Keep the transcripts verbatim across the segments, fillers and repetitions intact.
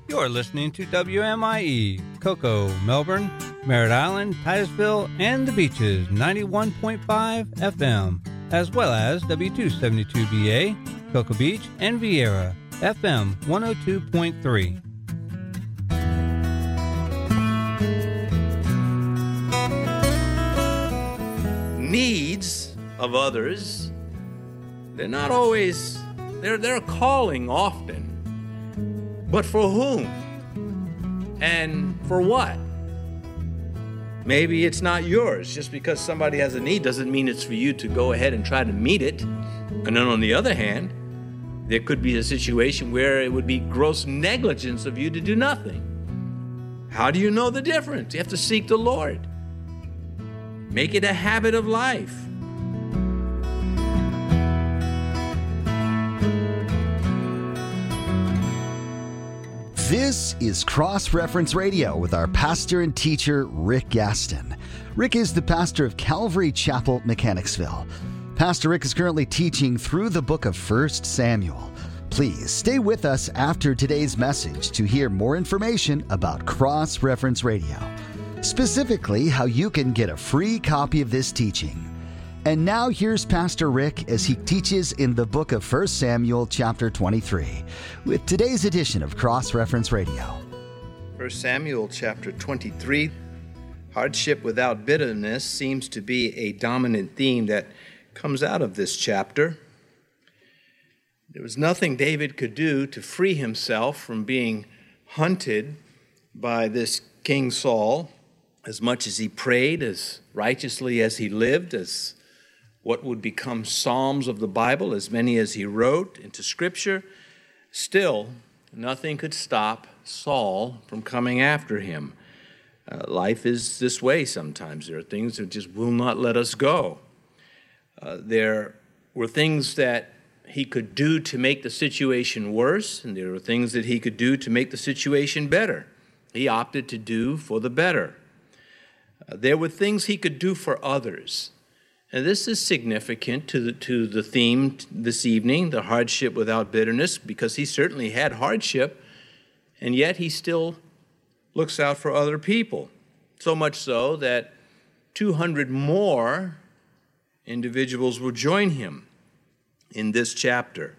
You're listening to W M I E, Cocoa, Melbourne, Merritt Island, Titusville, and the Beaches, ninety-one point five F M, as well as W two seventy-two B A, Cocoa Beach, and Vieira, F M one oh two point three. Needs of others, they're not always, they're, they're calling often. But for whom? And for what? Maybe it's not yours. Just because somebody has a need doesn't mean it's for you to go ahead and try to meet it. And then on the other hand, there could be a situation where it would be gross negligence of you to do nothing. How do you know the difference? You have to seek the Lord. Make it a habit of life. This is Cross Reference Radio with our pastor and teacher, Rick Gaston. Rick is the pastor of Calvary Chapel, Mechanicsville. Pastor Rick is currently teaching through the book of First Samuel. Please stay with us after today's message to hear more information about Cross Reference Radio, specifically how you can get a free copy of this teaching. And now here's Pastor Rick as he teaches in the book of First Samuel chapter twenty-three with today's edition of Cross Reference Radio. First Samuel chapter twenty-three. Hardship without bitterness seems to be a dominant theme that comes out of this chapter. There was nothing David could do to free himself from being hunted by this King Saul, as much as he prayed, as righteously as he lived, as what would become Psalms of the Bible, as many as he wrote into Scripture. Still, nothing could stop Saul from coming after him. Uh, life is this way sometimes. There are things that just will not let us go. Uh, there were things that he could do to make the situation worse, and there were things that he could do to make the situation better. He opted to do for the better. Uh, there were things he could do for others. And this is significant to the, to the theme this evening, the hardship without bitterness, because he certainly had hardship, and yet he still looks out for other people. So much so that two hundred more individuals will join him in this chapter.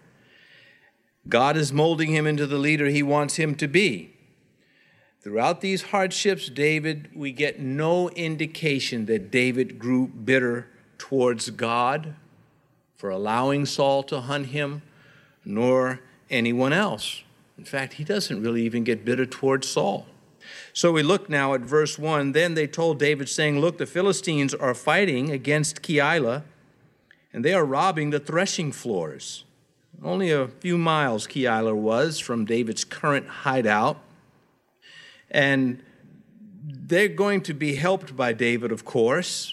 God is molding him into the leader he wants him to be. Throughout these hardships, David, we get no indication that David grew bitter towards God for allowing Saul to hunt him, nor anyone else. In fact, he doesn't really even get bitter towards Saul. So we look now at verse one. Then they told David, saying, "Look, the Philistines are fighting against Keilah, and they are robbing the threshing floors." Only a few miles Keilah was from David's current hideout. And they're going to be helped by David, of course.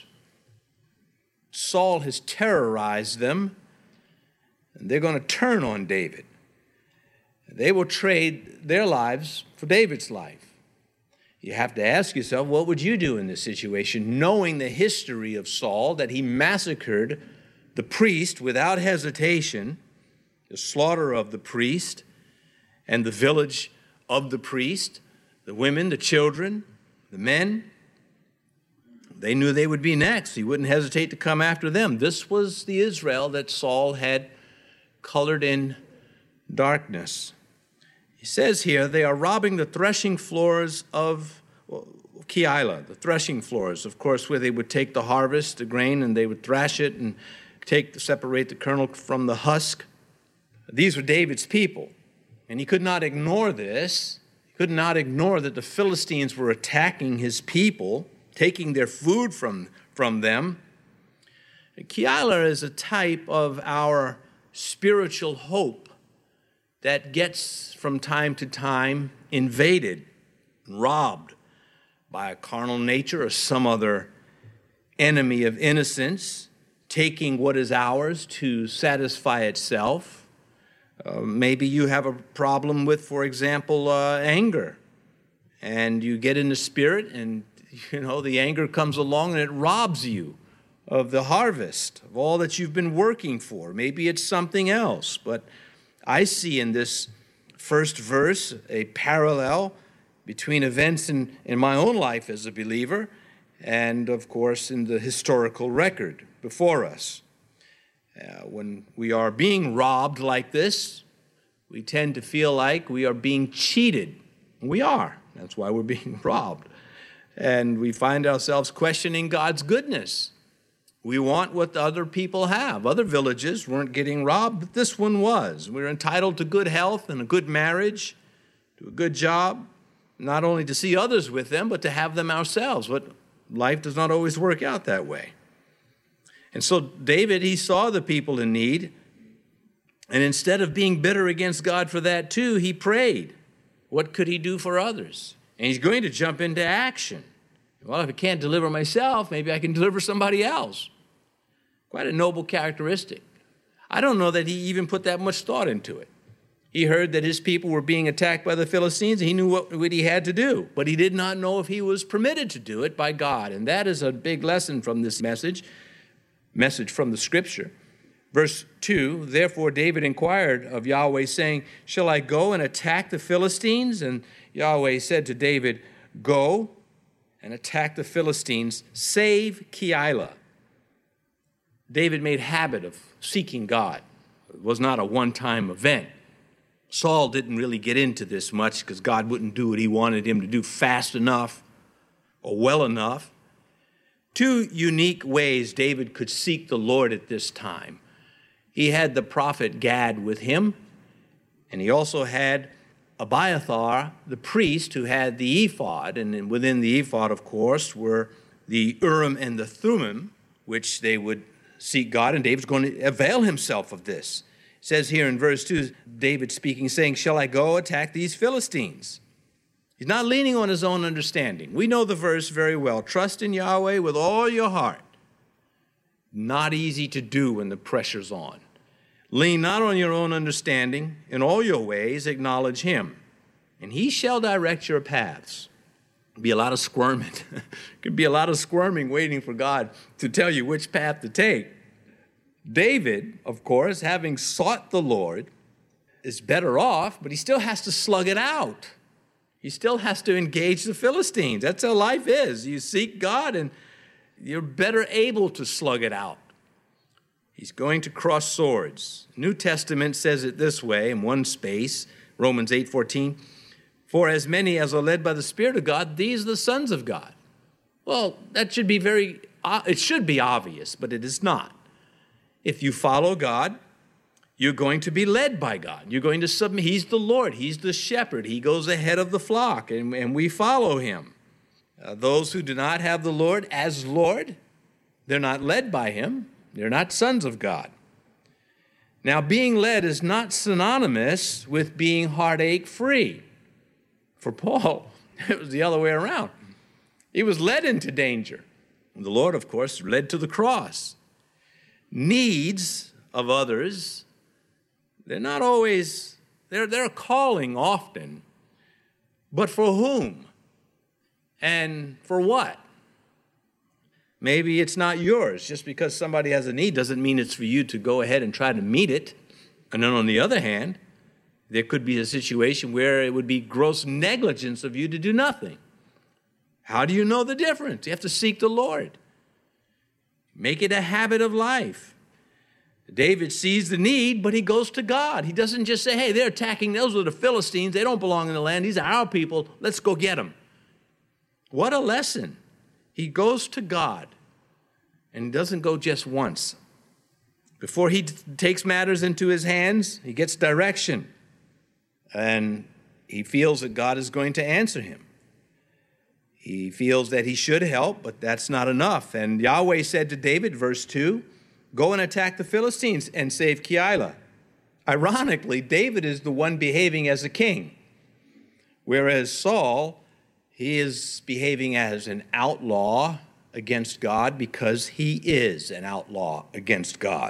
Saul has terrorized them, and they're going to turn on David. They will trade their lives for David's life. You have to ask yourself, what would you do in this situation, knowing the history of Saul, that he massacred the priest without hesitation, the slaughter of the priest and the village of the priest, the women, the children, the men? They knew they would be next. He wouldn't hesitate to come after them. This was the Israel that Saul had colored in darkness. He says here, they are robbing the threshing floors of well, Keilah, the threshing floors, of course, where they would take the harvest, the grain, and they would thrash it and take separate the kernel from the husk. These were David's people, and he could not ignore this. He could not ignore that the Philistines were attacking his people, taking their food from, from them. Keilah is a type of our spiritual hope that gets from time to time invaded, robbed by a carnal nature or some other enemy of innocence, taking what is ours to satisfy itself. Uh, maybe you have a problem with, for example, uh, anger, and you get in the spirit and You know, the anger comes along and it robs you of the harvest, of all that you've been working for. Maybe it's something else, but I see in this first verse a parallel between events in, in my own life as a believer and, of course, in the historical record before us. Uh, when we are being robbed like this, we tend to feel like we are being cheated. We are. That's why we're being robbed. And we find ourselves questioning God's goodness. We want what the other people have. Other villages weren't getting robbed, but this one was. We're entitled to good health and a good marriage, to a good job, not only to see others with them, but to have them ourselves. But life does not always work out that way. And so David, he saw the people in need, and instead of being bitter against God for that too, he prayed. What could he do for others? And he's going to jump into action. Well, if I can't deliver myself, maybe I can deliver somebody else. Quite a noble characteristic. I don't know that he even put that much thought into it. He heard that his people were being attacked by the Philistines, and he knew what, what he had to do. But he did not know if he was permitted to do it by God. And that is a big lesson from this message, message from the Scripture. Verse two, therefore David inquired of Yahweh, saying, shall I go and attack the Philistines? And Yahweh said to David, go and attack the Philistines, save Keilah. David made habit of seeking God. It was not a one-time event. Saul didn't really get into this much because God wouldn't do what he wanted him to do fast enough or well enough. Two unique ways David could seek the Lord at this time. He had the prophet Gad with him, and he also had Abiathar, the priest, who had the ephod, and within the ephod, of course, were the Urim and the Thummim, which they would seek God, and David's going to avail himself of this. It says here in verse two, David speaking, saying, shall I go attack these Philistines? He's not leaning on his own understanding. We know the verse very well. Trust in Yahweh with all your heart. Not easy to do when the pressure's on. Lean not on your own understanding. In all your ways acknowledge him, and he shall direct your paths. Be a lot of squirming. Could be a lot of squirming waiting for God to tell you which path to take. David, of course, having sought the Lord, is better off, but he still has to slug it out. He still has to engage the Philistines. That's how life is. You seek God, and you're better able to slug it out. He's going to cross swords. New Testament says it this way in one space, Romans eight fourteen. For as many as are led by the Spirit of God, these are the sons of God. Well, that should be very, it should be obvious, but it is not. If you follow God, you're going to be led by God. You're going to submit. He's the Lord. He's the shepherd. He goes ahead of the flock, and, and we follow him. Uh, those who do not have the Lord as Lord, they're not led by him. They're not sons of God. Now, being led is not synonymous with being heartache-free. For Paul, it was the other way around. He was led into danger. And the Lord, of course, led to the cross. Needs of others, they're not always, they're, they're calling often. But for whom? And for what? Maybe it's not yours. Just because somebody has a need doesn't mean it's for you to go ahead and try to meet it. And then on the other hand, there could be a situation where it would be gross negligence of you to do nothing. How do you know the difference? You have to seek the Lord. Make it a habit of life. David sees the need, but he goes to God. He doesn't just say, hey, they're attacking, those are the Philistines. They don't belong in the land. These are our people. Let's go get them. What a lesson. He goes to God, and he doesn't go just once. Before he t- takes matters into his hands, he gets direction, and he feels that God is going to answer him. He feels that he should help, but that's not enough. And Yahweh said to David, verse two, go and attack the Philistines and save Keilah. Ironically, David is the one behaving as a king, whereas Saul, he is behaving as an outlaw against God because he is an outlaw against God.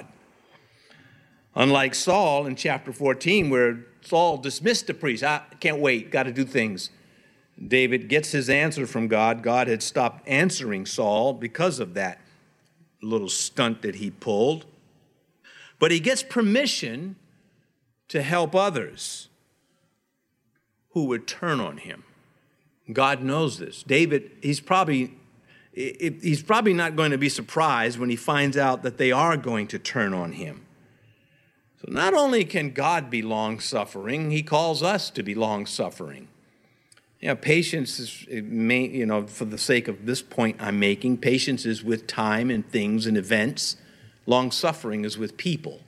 Unlike Saul in chapter fourteen, where Saul dismissed the priest, I can't wait, got to do things. David gets his answer from God. God had stopped answering Saul because of that little stunt that he pulled. But he gets permission to help others. who would turn on him. God knows this. David, he's probably, he's probably not going to be surprised when he finds out that they are going to turn on him. So not only can God be long-suffering, he calls us to be long-suffering. You know, patience is, you know, for the sake of this point I'm making, patience is with time and things and events. Long-suffering is with people.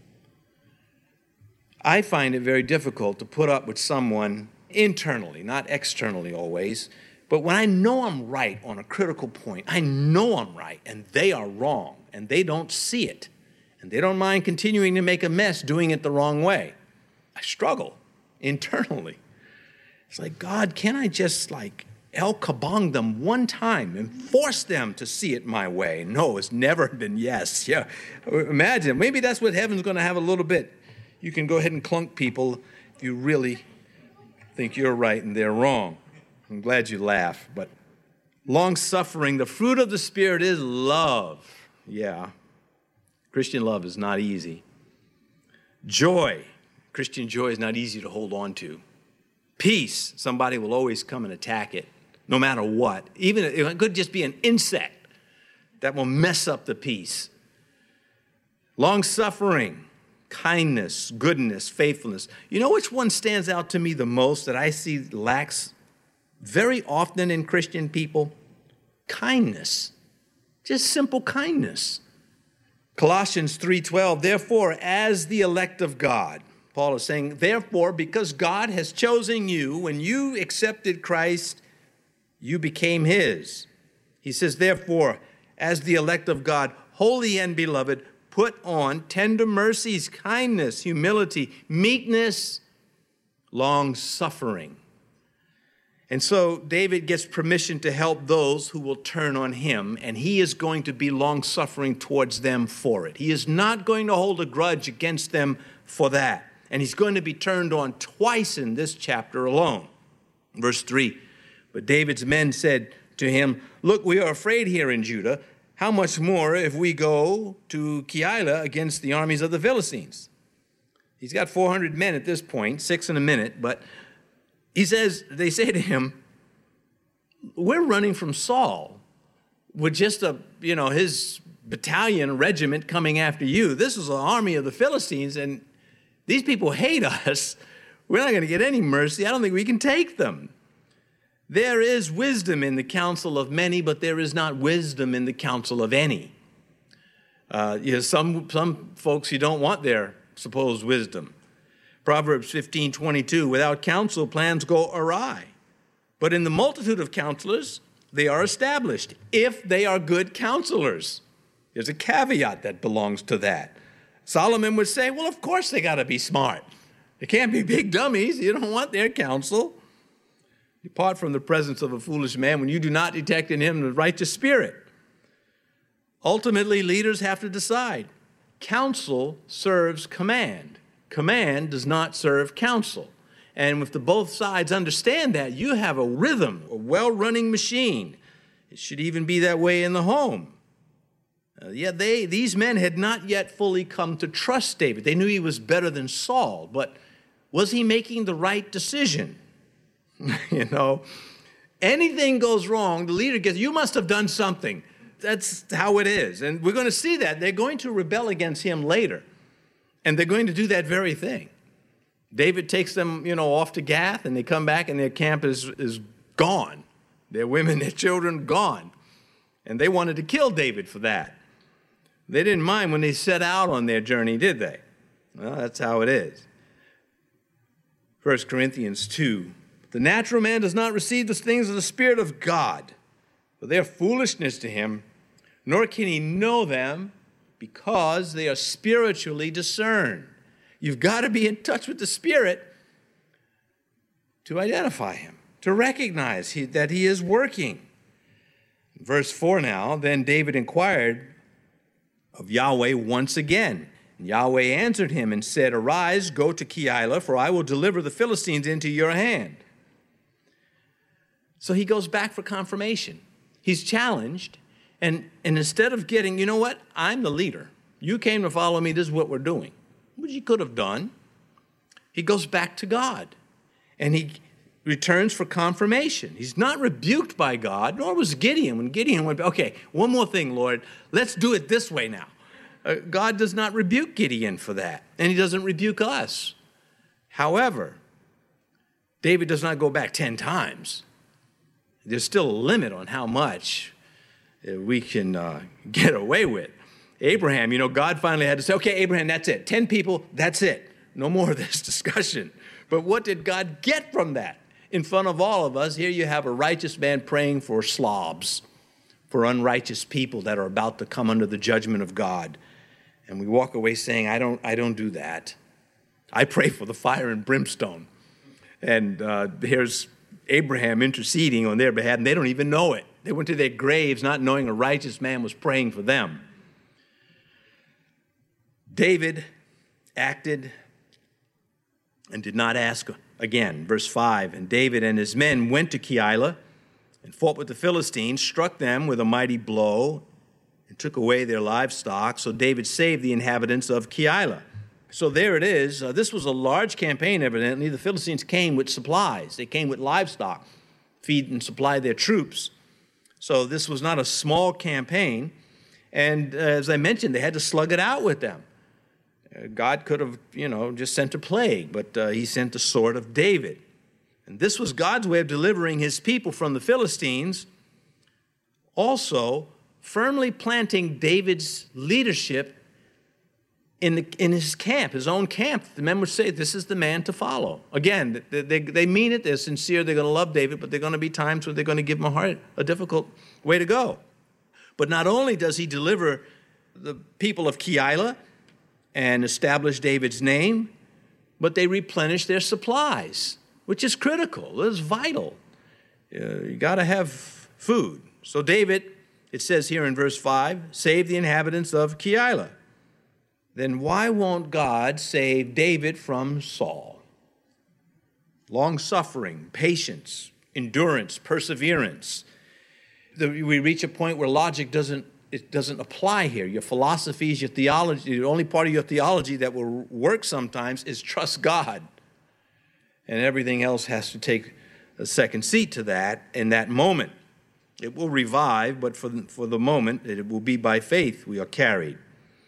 I find it very difficult to put up with someone internally, not externally always, but when I know I'm right on a critical point, I know I'm right and they are wrong and they don't see it and they don't mind continuing to make a mess doing it the wrong way. I struggle internally. It's like, God, can I just like El Kabong them one time and force them to see it my way? No, it's never been yes. Yeah, imagine, maybe that's what heaven's going to have a little bit. You can go ahead and clunk people if you really think you're right and they're wrong. I'm glad you laugh, but long-suffering, the fruit of the Spirit is love. Yeah, Christian love is not easy. Joy, Christian joy is not easy to hold on to. Peace, somebody will always come and attack it, no matter what. Even if it could just be an insect that will mess up the peace. Long-suffering, kindness, goodness, faithfulness. You know which one stands out to me the most that I see lacks very often in Christian people? Kindness. Just simple kindness. Colossians three twelve, therefore, as the elect of God, Paul is saying, therefore, because God has chosen you, when you accepted Christ, you became his. He says, therefore, as the elect of God, holy and beloved, put on tender mercies, kindness, humility, meekness, long-suffering. And so David gets permission to help those who will turn on him, and he is going to be long-suffering towards them for it. He is not going to hold a grudge against them for that. And he's going to be turned on twice in this chapter alone. Verse three, but David's men said to him, look, we are afraid here in Judah. How much more if we go to Keilah against the armies of the Philistines? He's got four hundred men at this point, six in a minute, but he says, they say to him, we're running from Saul with just a, you know, his battalion regiment coming after you. This is an army of the Philistines, and these people hate us. We're not going to get any mercy. I don't think we can take them. There is wisdom in the counsel of many, but there is not wisdom in the counsel of any. Uh, you know, some, some folks, you don't want their supposed wisdom. Proverbs fifteen twenty-two, without counsel, plans go awry. But in the multitude of counselors, they are established, if they are good counselors. There's a caveat that belongs to that. Solomon would say, well, of course they got to be smart. They can't be big dummies. You don't want their counsel. Depart from the presence of a foolish man when you do not detect in him the righteous spirit. Ultimately, leaders have to decide. Counsel serves command. Command does not serve counsel. And if the both sides understand that, you have a rhythm, a well-running machine. It should even be that way in the home. Uh, yet they, these men had not yet fully come to trust David. They knew he was better than Saul, but was he making the right decision? You know, anything goes wrong, the leader gets, you must have done something. That's how it is. And we're going to see that. They're going to rebel against him later. And they're going to do that very thing. David takes them, you know, off to Gath, and they come back, and their camp is, is gone. Their women, their children, gone. And they wanted to kill David for that. They didn't mind when they set out on their journey, did they? Well, that's how it is. First Corinthians two. The natural man does not receive the things of the Spirit of God, for they are foolishness to him, nor can he know them because they are spiritually discerned. You've got to be in touch with the Spirit to identify him, to recognize he, that he is working. Verse four now, then David inquired of Yahweh once again. And Yahweh answered him and said, arise, go to Keilah, for I will deliver the Philistines into your hand. So he goes back for confirmation. He's challenged, and, and instead of getting, you know what, I'm the leader. You came to follow me, this is what we're doing. Which he could have done. He goes back to God, and he returns for confirmation. He's not rebuked by God, nor was Gideon. When Gideon went, okay, one more thing, Lord, let's do it this way now. Uh, God does not rebuke Gideon for that, and he doesn't rebuke us. However, David does not go back ten times. There's still a limit on how much we can uh, get away with. Abraham, you know, God finally had to say, okay, Abraham, that's it. Ten people, that's it. No more of this discussion. But what did God get from that? In front of all of us, here you have a righteous man praying for slobs, for unrighteous people that are about to come under the judgment of God. And we walk away saying, I don't, I don't do that. I pray for the fire and brimstone. And uh, here's Abraham interceding on their behalf, and they don't even know it. They went to their graves not knowing a righteous man was praying for them. David acted and did not ask again. Verse five, and David and his men went to Keilah and fought with the Philistines, struck them with a mighty blow, and took away their livestock. So David saved the inhabitants of Keilah. So there it is. Uh, this was a large campaign, evidently. The Philistines came with supplies. They came with livestock, feed and supply their troops. So this was not a small campaign. And uh, as I mentioned, they had to slug it out with them. Uh, God could have, you know, just sent a plague, but uh, he sent the sword of David. And this was God's way of delivering his people from the Philistines, also firmly planting David's leadership in the, in his camp, his own camp. The men would say, this is the man to follow. Again, they, they, they mean it, they're sincere, they're going to love David, but there are going to be times where they're going to give him a hard, a difficult way to go. But not only does he deliver the people of Keilah and establish David's name, but they replenish their supplies, which is critical, it is vital. Uh, you got to have food. So David, it says here in verse five, saved the inhabitants of Keilah. Then why won't God save David from Saul? Long-suffering, patience, endurance, perseverance. The, we reach a point where logic doesn't, it doesn't apply here. Your philosophies, your theology, the only part of your theology that will work sometimes is trust God. And everything else has to take a second seat to that in that moment. It will revive, but for the, for the moment, it will be by faith we are carried.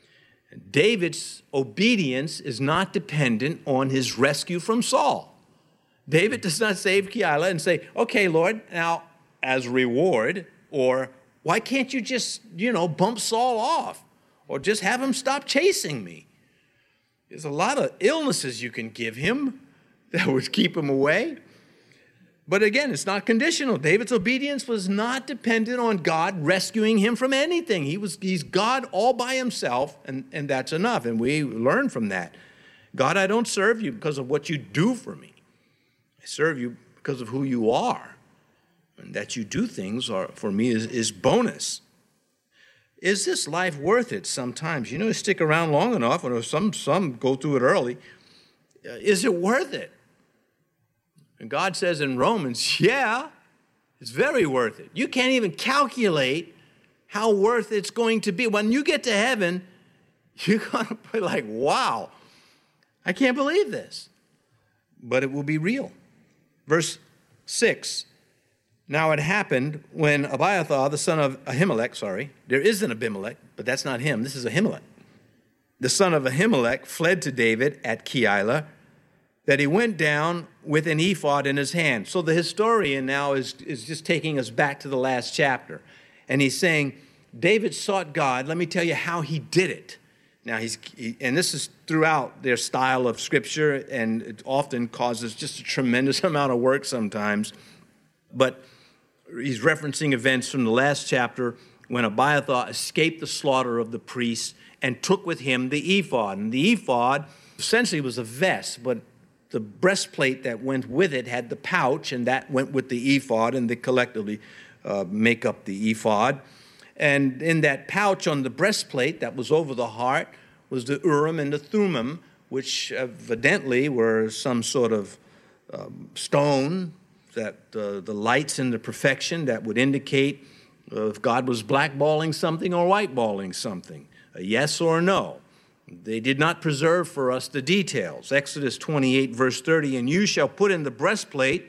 David's obedience is not dependent on his rescue from Saul. David does not save Keilah and say, okay, Lord, now as reward, or why can't you just, you know, bump Saul off or just have him stop chasing me? There's a lot of illnesses you can give him that would keep him away. But again, it's not conditional. David's obedience was not dependent on God rescuing him from anything. He was, he's God all by himself, and, and that's enough. And we learn from that. God, I don't serve you because of what you do for me. I serve you because of who you are. And that you do things are, for me is, is bonus. Is this life worth it sometimes? You know, stick around long enough, and some, some go through it early. Is it worth it? And God says in Romans, yeah, it's very worth it. You can't even calculate how worth it's going to be. When you get to heaven, you're going to be like, wow, I can't believe this. But it will be real. Verse six, now it happened when Abiathar, the son of Ahimelech, sorry, there is an Abimelech, but that's not him. This is Ahimelech. The son of Ahimelech fled to David at Keilah, that he went down with an ephod in his hand. So the historian now is, is just taking us back to the last chapter. And he's saying, David sought God. Let me tell you how he did it. Now, he's he, and this is throughout their style of Scripture, and it often causes just a tremendous amount of work sometimes. But he's referencing events from the last chapter when Abiathar escaped the slaughter of the priests and took with him the ephod. And the ephod essentially was a vest, but the breastplate that went with it had the pouch, and that went with the ephod, and they collectively uh, make up the ephod. And in that pouch on the breastplate that was over the heart was the Urim and the Thummim, which evidently were some sort of um, stone, that uh, the lights in the perfection that would indicate uh, if God was blackballing something or whiteballing something, a yes or a no. They did not preserve for us the details. Exodus twenty-eight, verse thirty, and you shall put in the breastplate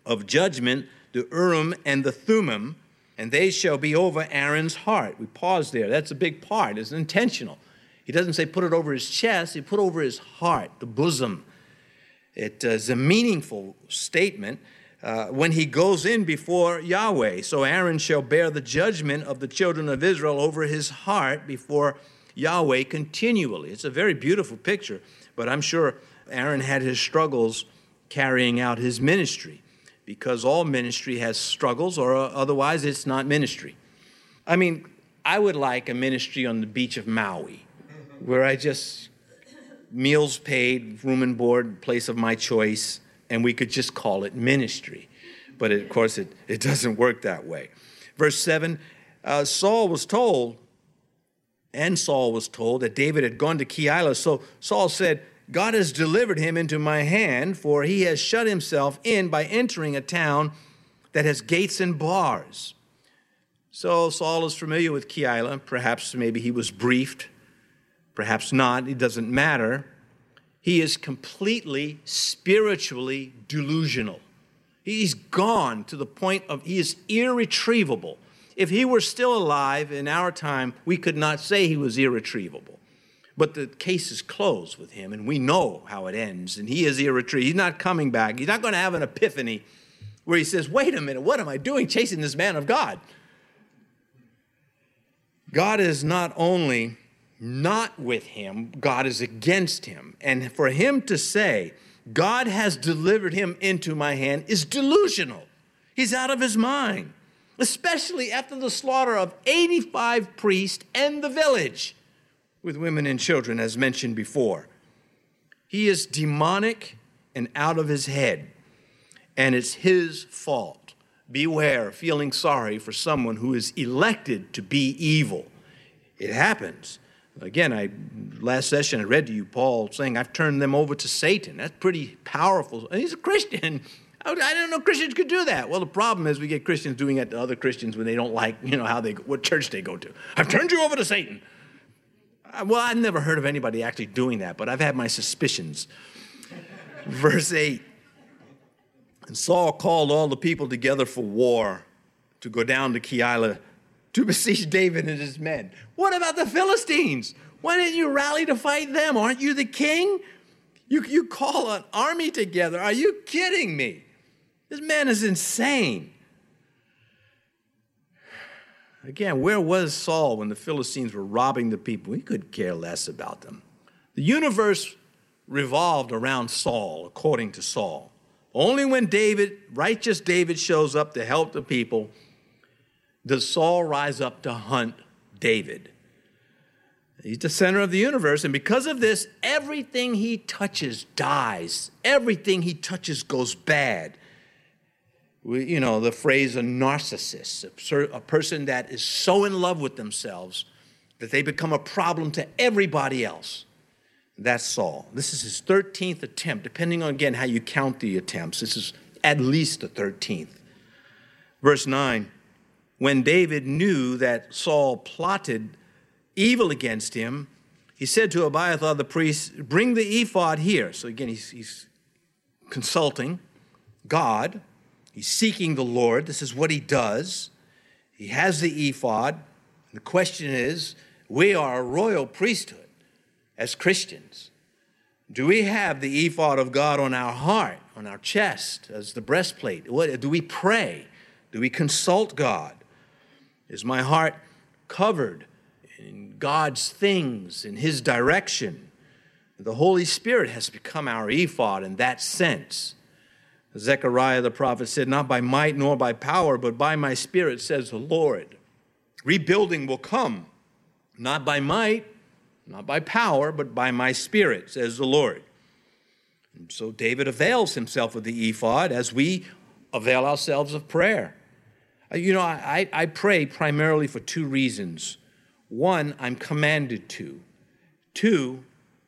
of judgment, the Urim and the Thummim, and they shall be over Aaron's heart. We pause there. That's a big part. It's intentional. He doesn't say put it over his chest. He put over his heart, the bosom. It is a meaningful statement uh, when he goes in before Yahweh. So Aaron shall bear the judgment of the children of Israel over his heart before Yahweh continually. It's a very beautiful picture, but I'm sure Aaron had his struggles carrying out his ministry, because all ministry has struggles, or otherwise it's not ministry. I mean, I would like a ministry on the beach of Maui, where I just, meals paid, room and board, place of my choice, and we could just call it ministry. But it, of course, it, it doesn't work that way. Verse seven, uh, Saul was told, and Saul was told that David had gone to Keilah. So Saul said, God has delivered him into my hand, for he has shut himself in by entering a town that has gates and bars. So Saul is familiar with Keilah. Perhaps maybe he was briefed. Perhaps not. It doesn't matter. He is completely spiritually delusional. He's gone to the point of, he is irretrievable. If he were still alive in our time, we could not say he was irretrievable. But the case is closed with him, and we know how it ends, and he is irretrievable. He's not coming back. He's not going to have an epiphany where he says, wait a minute, what am I doing chasing this man of God? God is not only not with him, God is against him. And for him to say, God has delivered him into my hand, is delusional. He's out of his mind, especially after the slaughter of eighty-five priests and the village, with women and children, as mentioned before. He is demonic and out of his head, and it's his fault. Beware feeling sorry for someone who is elected to be evil. It happens. Again, I last session I read to you Paul saying, I've turned them over to Satan. That's pretty powerful. And he's a Christian. I didn't know Christians could do that. Well, the problem is we get Christians doing that to other Christians when they don't like, you know, how they, what church they go to. I've turned you over to Satan. Well, I've never heard of anybody actually doing that, but I've had my suspicions. Verse eight, and Saul called all the people together for war to go down to Keilah to besiege David and his men. What about the Philistines? Why didn't you rally to fight them? Aren't you the king? You, you call an army together. Are you kidding me? This man is insane. Again, where was Saul when the Philistines were robbing the people? He could care less about them. The universe revolved around Saul, according to Saul. Only when David, righteous David, shows up to help the people, does Saul rise up to hunt David. He's the center of the universe, and because of this, everything he touches dies. Everything he touches goes bad. We, you know, the phrase a narcissist, a, a person that is so in love with themselves that they become a problem to everybody else. That's Saul. This is his thirteenth attempt, depending on, again, how you count the attempts. This is at least the thirteenth. Verse nine, when David knew that Saul plotted evil against him, he said to Abiathar the priest, bring the ephod here. So again, he's, he's consulting God. He's seeking the Lord. This is what he does. He has the ephod. The question is, we are a royal priesthood as Christians. Do we have the ephod of God on our heart, on our chest, as the breastplate? What, do we pray? Do we consult God? Is my heart covered in God's things, in his direction? The Holy Spirit has become our ephod in that sense. Zechariah the prophet said, not by might nor by power, but by my Spirit, says the Lord. Rebuilding will come, not by might, not by power, but by my Spirit, says the Lord. And so David avails himself of the ephod as we avail ourselves of prayer. You know, I, I pray primarily for two reasons. One, I'm commanded to. Two,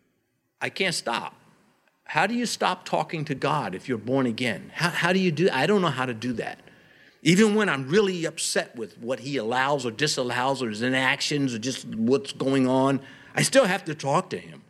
I can't stop. How do you stop talking to God if you're born again? How, how do you do? I don't know how to do that. Even when I'm really upset with what he allows or disallows or his inactions or just what's going on, I still have to talk to him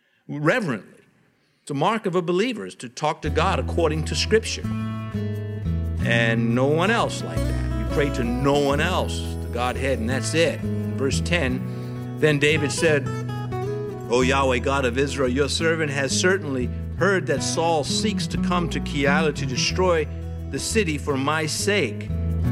reverently. It's a mark of a believer is to talk to God according to Scripture. and no one else like that. We pray to no one else, the Godhead, and that's it. Verse ten, then David said, O Yahweh, God of Israel, your servant has certainly heard that Saul seeks to come to Keilah to destroy the city for my sake.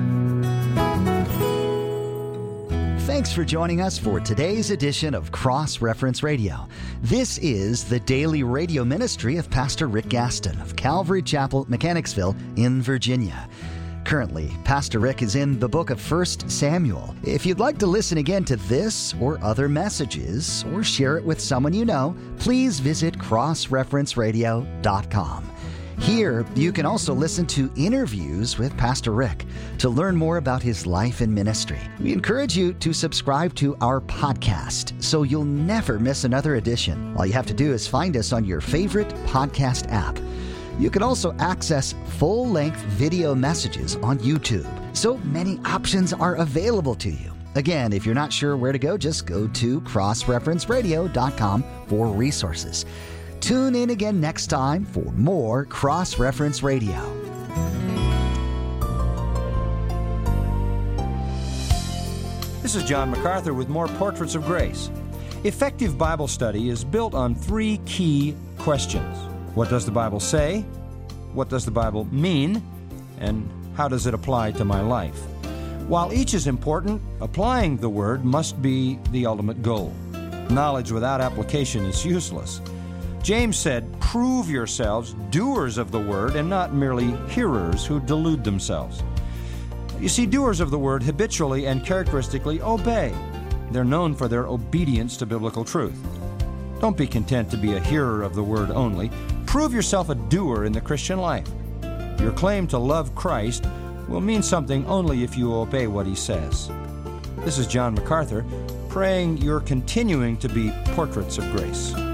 Thanks for joining us for today's edition of Cross Reference Radio. This is the daily radio ministry of Pastor Rick Gaston of Calvary Chapel, Mechanicsville in Virginia. Currently, Pastor Rick is in the book of First Samuel. If you'd like to listen again to this or other messages or share it with someone you know, please visit cross reference radio dot com. Here, you can also listen to interviews with Pastor Rick to learn more about his life and ministry. We encourage you to subscribe to our podcast so you'll never miss another edition. All you have to do is find us on your favorite podcast app. You can also access full-length video messages on YouTube. So many options are available to you. Again, if you're not sure where to go, just go to cross reference radio dot com for resources. Tune in again next time for more Cross Reference Radio. This is John MacArthur with more Portraits of Grace. Effective Bible study is built on three key questions. What does the Bible say? What does the Bible mean? And how does it apply to my life? While each is important, applying the Word must be the ultimate goal. Knowledge without application is useless. James said, prove yourselves doers of the Word and not merely hearers who delude themselves. You see, doers of the Word habitually and characteristically obey. They're known for their obedience to biblical truth. Don't be content to be a hearer of the Word only. Prove yourself a doer in the Christian life. Your claim to love Christ will mean something only if you obey what He says. This is John MacArthur, praying you're continuing to be portraits of grace.